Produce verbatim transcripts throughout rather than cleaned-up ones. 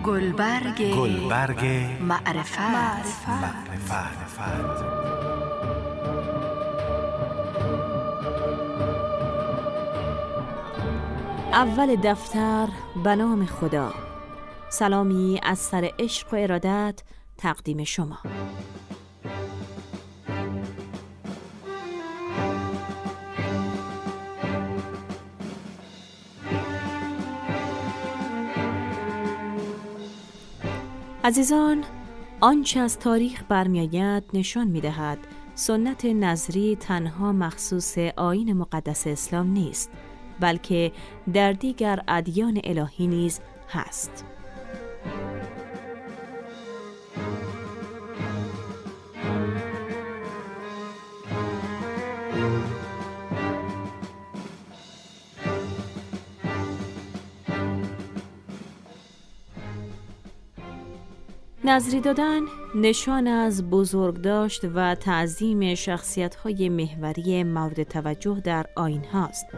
گلبرگ گلبرگ معرفت, معرفت. معرفت. اول دفتر به نام خدا. سلامی از سر عشق و ارادت تقدیم شما. عزیزان، آنچه از تاریخ برمی‌آید نشان می‌دهد سنت نظری تنها مخصوص آیین مقدس اسلام نیست، بلکه در دیگر ادیان الهی نیز هست. نظری دادن نشان از بزرگداشت و تعظیم شخصیت‌های محوری مورد توجه در آیین هاست.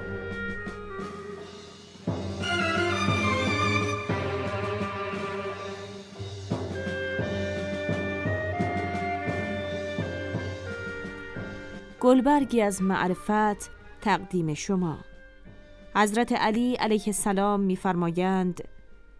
گلبرگی از معرفت تقدیم شما. حضرت علی علیه السلام می‌فرمایند: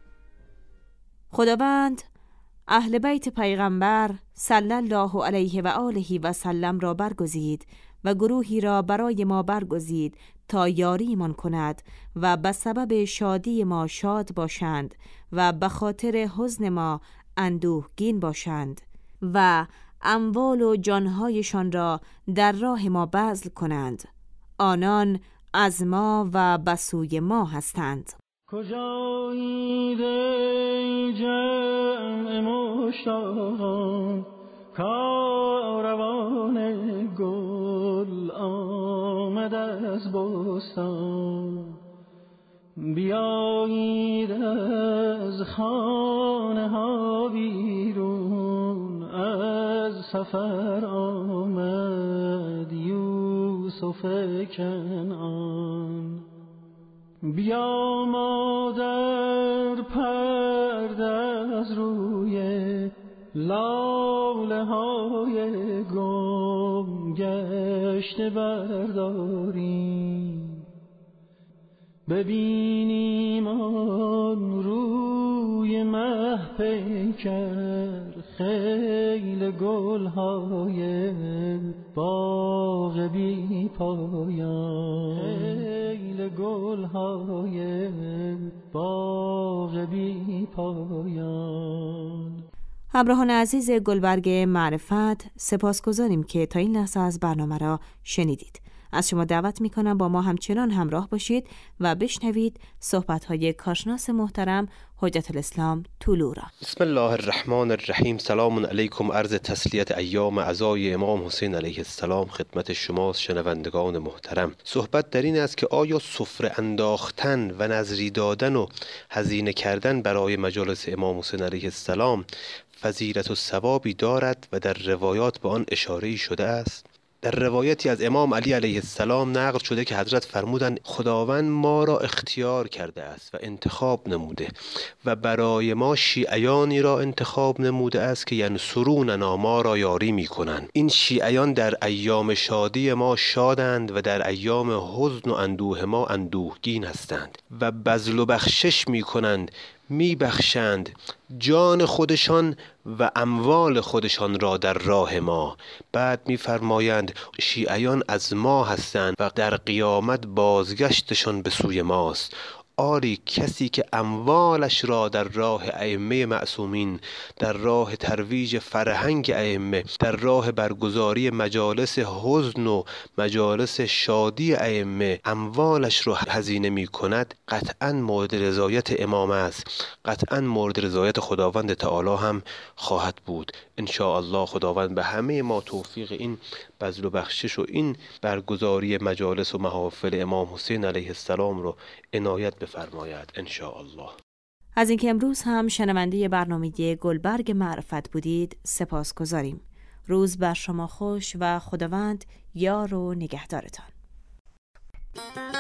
خداوند اهل بیت پیغمبر صلی الله علیه و آله و سلم را برگزید و گروهی را برای ما برگزید تا یاریمان کند و به سبب شادی ما شاد باشند و به خاطر حزن ما اندوهگین باشند و اموال و جانهایشان را در راه ما بذل کنند. آنان از ما و به سوی ما هستند. کجایید ای جمع مشتاقان، کاروان گل آمد از بستان. بیایید از خانه ها بیرون، از سفر آمد یوسف کنعان. بیا مادر پرده از روی لاله های گم گشته برداریم، ببینیم آن روی مه پیکر خیل گلهای باغ بی پایان، خیل گلهای باغ بی پایان. همراهان عزیز گلبرگ معرفت، سپاسگزاریم که تا این لحظه از برنامه را شنیدید. از شما دعوت میکنم با ما همچنان همراه باشید و بشنوید صحبت‌های کارشناس محترم حجت الاسلام طلو را. بسم الله الرحمن الرحیم. سلام علیکم. عرض تسلیت ایام عزای امام حسین علیه السلام خدمت شماست شنوندگان محترم. صحبت در این است که آیا سفره انداختن و نظری دادن و هزینه کردن برای مجالس امام حسین علیه السلام فضیلت و ثوابی دارد و در روایات به آن اشاره شده است؟ در روایتی از امام علی علیه السلام نقل شده که حضرت فرمودند خداوند ما را اختیار کرده است و انتخاب نموده و برای ما شیعیانی را انتخاب نموده است که ینصروننا، ما را یاری می کنند. این شیعیان در ایام شادی ما شادند و در ایام حزن و اندوه ما اندوهگین هستند و بذل و بخشش می کنند، می بخشند جان خودشان و اموال خودشان را در راه ما. بعد می فرمایند شیعیان از ما هستند و در قیامت بازگشتشان به سوی ماست. آری کسی که اموالش را در راه ائمه معصومین، در راه ترویج فرهنگ ائمه، در راه برگزاری مجالس حزن و مجالس شادی ائمه اموالش را هزینه می کند، قطعا مورد رضایت امام است، قطعا مورد رضایت خداوند تعالی هم خواهد بود. ان شاء الله خداوند به همه ما توفیق این بذل و بخشش و این برگزاری مجالس و محافل امام حسین علیه السلام رو عنایت بفرماید ان شاء الله. از اینکه امروز هم شنونده برنامه گلبرگ معرفت بودید سپاسگزاریم. روز بر شما خوش و خداوند یار و نگهدارتان.